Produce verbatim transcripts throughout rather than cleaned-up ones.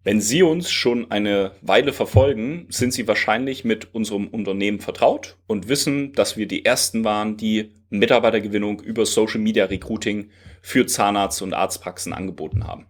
Wenn Sie uns schon eine Weile verfolgen, sind Sie wahrscheinlich mit unserem Unternehmen vertraut und wissen, dass wir die Ersten waren, die Mitarbeitergewinnung über Social Media Recruiting für Zahnarzt- und Arztpraxen angeboten haben.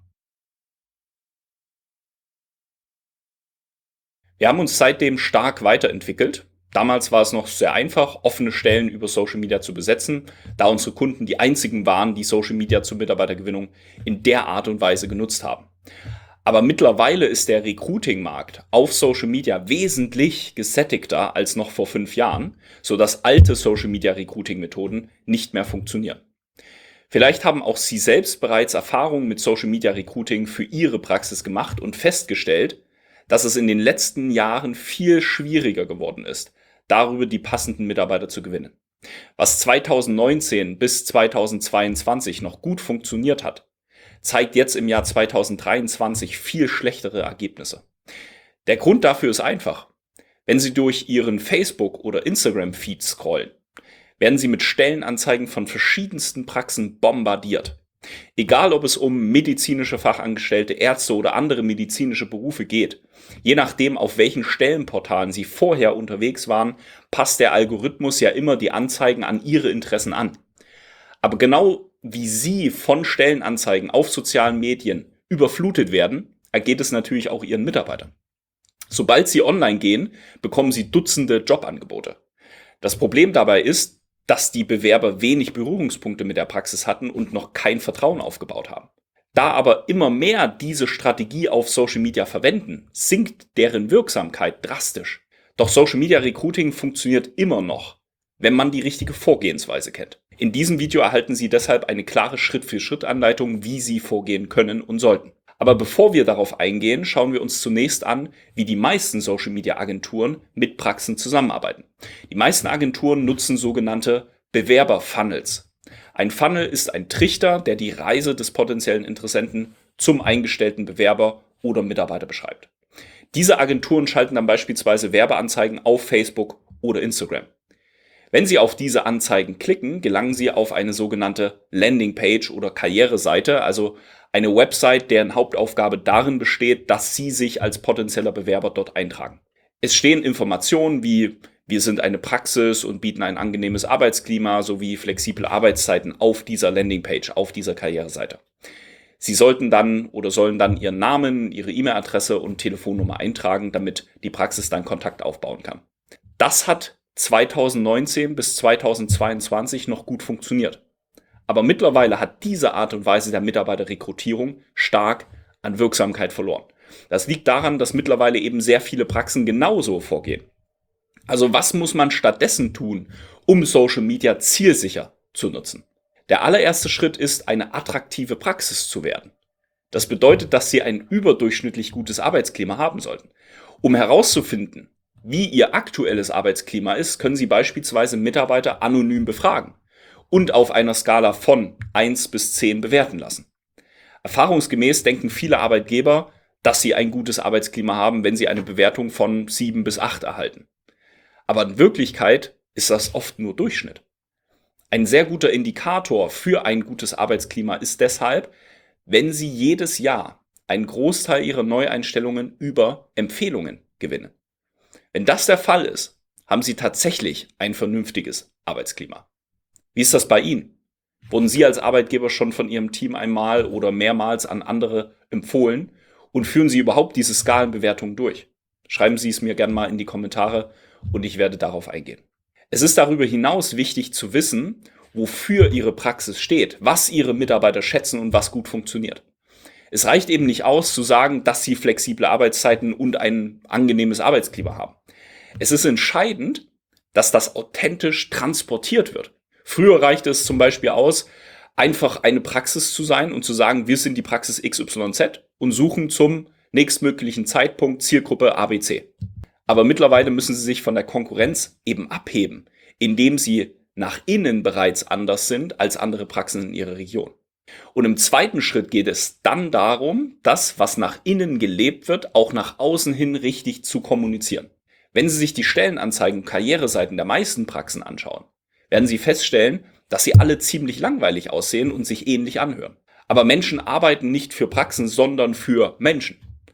Wir haben uns seitdem stark weiterentwickelt. Damals war es noch sehr einfach, offene Stellen über Social Media zu besetzen, da unsere Kunden die einzigen waren, die Social Media zur Mitarbeitergewinnung in der Art und Weise genutzt haben. Aber mittlerweile ist der Recruiting-Markt auf Social Media wesentlich gesättigter als noch vor fünf Jahren, sodass alte Social Media Recruiting-Methoden nicht mehr funktionieren. Vielleicht haben auch Sie selbst bereits Erfahrungen mit Social Media Recruiting für Ihre Praxis gemacht und festgestellt, dass es in den letzten Jahren viel schwieriger geworden ist, darüber die passenden Mitarbeiter zu gewinnen. Was zweitausendneunzehn bis zweitausendzweiundzwanzig noch gut funktioniert hat, zeigt jetzt im Jahr zweitausenddreiundzwanzig viel schlechtere Ergebnisse. Der Grund dafür ist einfach. Wenn Sie durch Ihren Facebook- oder Instagram-Feed scrollen, werden Sie mit Stellenanzeigen von verschiedensten Praxen bombardiert. Egal, ob es um medizinische Fachangestellte, Ärzte oder andere medizinische Berufe geht. Je nachdem, auf welchen Stellenportalen Sie vorher unterwegs waren, passt der Algorithmus ja immer die Anzeigen an Ihre Interessen an. Aber genau wie Sie von Stellenanzeigen auf sozialen Medien überflutet werden, ergeht es natürlich auch Ihren Mitarbeitern. Sobald Sie online gehen, bekommen Sie Dutzende Jobangebote. Das Problem dabei ist, dass die Bewerber wenig Berührungspunkte mit der Praxis hatten und noch kein Vertrauen aufgebaut haben. Da aber immer mehr diese Strategie auf Social Media verwenden, sinkt deren Wirksamkeit drastisch. Doch Social Media Recruiting funktioniert immer noch, wenn man die richtige Vorgehensweise kennt. In diesem Video erhalten Sie deshalb eine klare Schritt-für-Schritt-Anleitung, wie Sie vorgehen können und sollten. Aber bevor wir darauf eingehen, schauen wir uns zunächst an, wie die meisten Social Media Agenturen mit Praxen zusammenarbeiten. Die meisten Agenturen nutzen sogenannte Bewerber-Funnels. Ein Funnel ist ein Trichter, der die Reise des potenziellen Interessenten zum eingestellten Bewerber oder Mitarbeiter beschreibt. Diese Agenturen schalten dann beispielsweise Werbeanzeigen auf Facebook oder Instagram. Wenn Sie auf diese Anzeigen klicken, gelangen Sie auf eine sogenannte Landingpage oder Karriereseite, also eine Website, deren Hauptaufgabe darin besteht, dass Sie sich als potenzieller Bewerber dort eintragen. Es stehen Informationen wie: Wir sind eine Praxis und bieten ein angenehmes Arbeitsklima sowie flexible Arbeitszeiten auf dieser Landingpage, auf dieser Karriereseite. Sie sollten dann oder sollen dann Ihren Namen, Ihre E-Mail-Adresse und Telefonnummer eintragen, damit die Praxis dann Kontakt aufbauen kann. Das hat zweitausendneunzehn bis zweitausendzweiundzwanzig noch gut funktioniert. Aber mittlerweile hat diese Art und Weise der Mitarbeiterrekrutierung stark an Wirksamkeit verloren. Das liegt daran, dass mittlerweile eben sehr viele Praxen genauso vorgehen. Also was muss man stattdessen tun, um Social Media zielsicher zu nutzen? Der allererste Schritt ist, eine attraktive Praxis zu werden. Das bedeutet, dass Sie ein überdurchschnittlich gutes Arbeitsklima haben sollten. Um herauszufinden, wie Ihr aktuelles Arbeitsklima ist, können Sie beispielsweise Mitarbeiter anonym befragen und auf einer Skala von eins bis zehn bewerten lassen. Erfahrungsgemäß denken viele Arbeitgeber, dass sie ein gutes Arbeitsklima haben, wenn sie eine Bewertung von sieben bis acht erhalten. Aber in Wirklichkeit ist das oft nur Durchschnitt. Ein sehr guter Indikator für ein gutes Arbeitsklima ist deshalb, wenn Sie jedes Jahr einen Großteil Ihrer Neueinstellungen über Empfehlungen gewinnen. Wenn das der Fall ist, haben Sie tatsächlich ein vernünftiges Arbeitsklima. Wie ist das bei Ihnen? Wurden Sie als Arbeitgeber schon von Ihrem Team einmal oder mehrmals an andere empfohlen und führen Sie überhaupt diese Skalenbewertung durch? Schreiben Sie es mir gerne mal in die Kommentare und ich werde darauf eingehen. Es ist darüber hinaus wichtig zu wissen, wofür Ihre Praxis steht, was Ihre Mitarbeiter schätzen und was gut funktioniert. Es reicht eben nicht aus, zu sagen, dass Sie flexible Arbeitszeiten und ein angenehmes Arbeitsklima haben. Es ist entscheidend, dass das authentisch transportiert wird. Früher reichte es zum Beispiel aus, einfach eine Praxis zu sein und zu sagen, wir sind die Praxis X Y Z und suchen zum nächstmöglichen Zeitpunkt Zielgruppe A B C. Aber mittlerweile müssen Sie sich von der Konkurrenz eben abheben, indem Sie nach innen bereits anders sind als andere Praxen in Ihrer Region. Und im zweiten Schritt geht es dann darum, das, was nach innen gelebt wird, auch nach außen hin richtig zu kommunizieren. Wenn Sie sich die Stellenanzeigen und Karriereseiten der meisten Praxen anschauen, werden Sie feststellen, dass sie alle ziemlich langweilig aussehen und sich ähnlich anhören. Aber Menschen arbeiten nicht für Praxen, sondern für Menschen.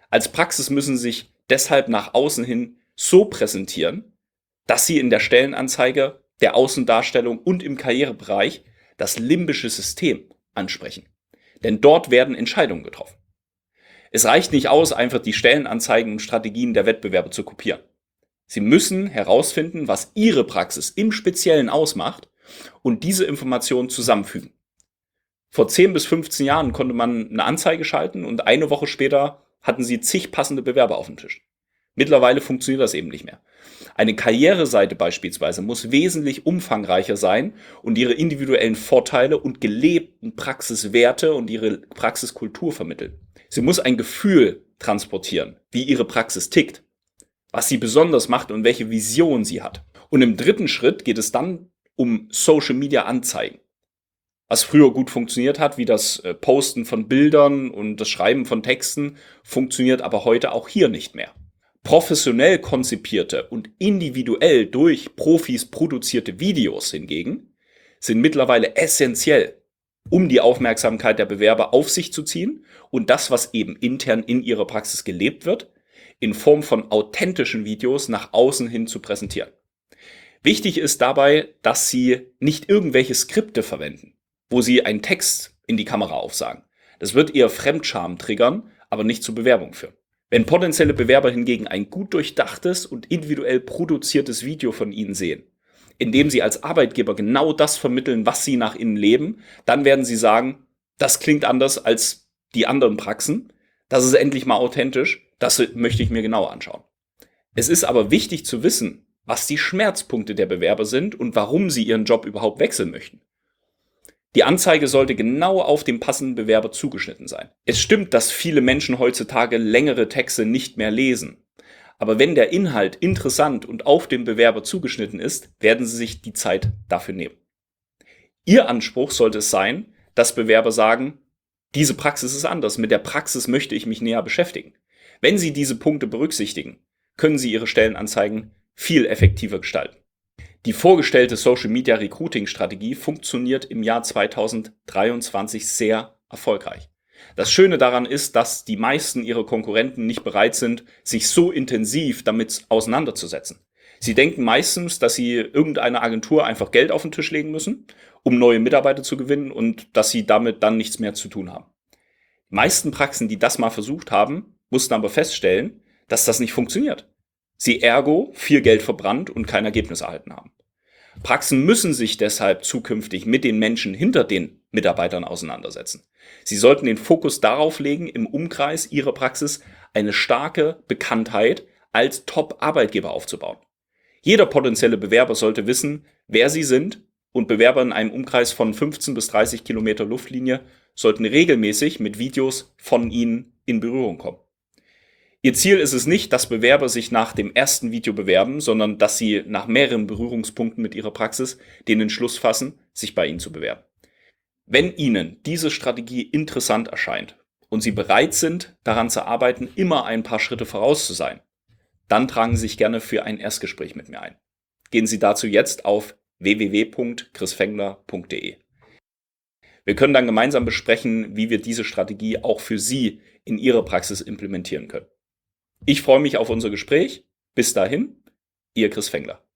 Als Praxis müssen sie sich deshalb nach außen hin so präsentieren, dass sie in der Stellenanzeige, der Außendarstellung und im Karrierebereich das limbische System ansprechen. Denn dort werden Entscheidungen getroffen. Es reicht nicht aus, einfach die Stellenanzeigen und Strategien der Wettbewerber zu kopieren. Sie müssen herausfinden, was Ihre Praxis im Speziellen ausmacht und diese Informationen zusammenfügen. Vor zehn bis fünfzehn Jahren konnte man eine Anzeige schalten und eine Woche später hatten Sie zig passende Bewerber auf dem Tisch. Mittlerweile funktioniert das eben nicht mehr. Eine Karriereseite beispielsweise muss wesentlich umfangreicher sein und ihre individuellen Vorteile und gelebten Praxiswerte und ihre Praxiskultur vermitteln. Sie muss ein Gefühl transportieren, wie ihre Praxis tickt, was sie besonders macht und welche Vision sie hat. Und im dritten Schritt geht es dann um Social Media Anzeigen. Was früher gut funktioniert hat, wie das Posten von Bildern und das Schreiben von Texten, funktioniert aber heute auch hier nicht mehr. Professionell konzipierte und individuell durch Profis produzierte Videos hingegen sind mittlerweile essentiell, um die Aufmerksamkeit der Bewerber auf sich zu ziehen und das, was eben intern in ihrer Praxis gelebt wird, in Form von authentischen Videos nach außen hin zu präsentieren. Wichtig ist dabei, dass Sie nicht irgendwelche Skripte verwenden, wo Sie einen Text in die Kamera aufsagen. Das wird eher Fremdscham triggern, aber nicht zur Bewerbung führen. Wenn potenzielle Bewerber hingegen ein gut durchdachtes und individuell produziertes Video von Ihnen sehen, in dem Sie als Arbeitgeber genau das vermitteln, was Sie nach innen leben, dann werden Sie sagen, das klingt anders als die anderen Praxen, das ist endlich mal authentisch, das möchte ich mir genauer anschauen. Es ist aber wichtig zu wissen, was die Schmerzpunkte der Bewerber sind und warum sie ihren Job überhaupt wechseln möchten. Die Anzeige sollte genau auf den passenden Bewerber zugeschnitten sein. Es stimmt, dass viele Menschen heutzutage längere Texte nicht mehr lesen. Aber wenn der Inhalt interessant und auf den Bewerber zugeschnitten ist, werden sie sich die Zeit dafür nehmen. Ihr Anspruch sollte es sein, dass Bewerber sagen, diese Praxis ist anders, mit der Praxis möchte ich mich näher beschäftigen. Wenn Sie diese Punkte berücksichtigen, können Sie Ihre Stellenanzeigen viel effektiver gestalten. Die vorgestellte Social Media Recruiting Strategie funktioniert im Jahr zweitausenddreiundzwanzig sehr erfolgreich. Das Schöne daran ist, dass die meisten ihrer Konkurrenten nicht bereit sind, sich so intensiv damit auseinanderzusetzen. Sie denken meistens, dass sie irgendeiner Agentur einfach Geld auf den Tisch legen müssen, um neue Mitarbeiter zu gewinnen und dass sie damit dann nichts mehr zu tun haben. Die meisten Praxen, die das mal versucht haben, mussten aber feststellen, dass das nicht funktioniert. Sie ergo viel Geld verbrannt und kein Ergebnis erhalten haben. Praxen müssen sich deshalb zukünftig mit den Menschen hinter den Mitarbeitern auseinandersetzen. Sie sollten den Fokus darauf legen, im Umkreis ihrer Praxis eine starke Bekanntheit als Top-Arbeitgeber aufzubauen. Jeder potenzielle Bewerber sollte wissen, wer sie sind, und Bewerber in einem Umkreis von fünfzehn bis dreißig Kilometer Luftlinie sollten regelmäßig mit Videos von ihnen in Berührung kommen. Ihr Ziel ist es nicht, dass Bewerber sich nach dem ersten Video bewerben, sondern dass sie nach mehreren Berührungspunkten mit ihrer Praxis den Entschluss fassen, sich bei Ihnen zu bewerben. Wenn Ihnen diese Strategie interessant erscheint und Sie bereit sind, daran zu arbeiten, immer ein paar Schritte voraus zu sein, dann tragen Sie sich gerne für ein Erstgespräch mit mir ein. Gehen Sie dazu jetzt auf w w w punkt chris fengler punkt d e. Wir können dann gemeinsam besprechen, wie wir diese Strategie auch für Sie in Ihrer Praxis implementieren können. Ich freue mich auf unser Gespräch. Bis dahin, Ihr Chris Fengler.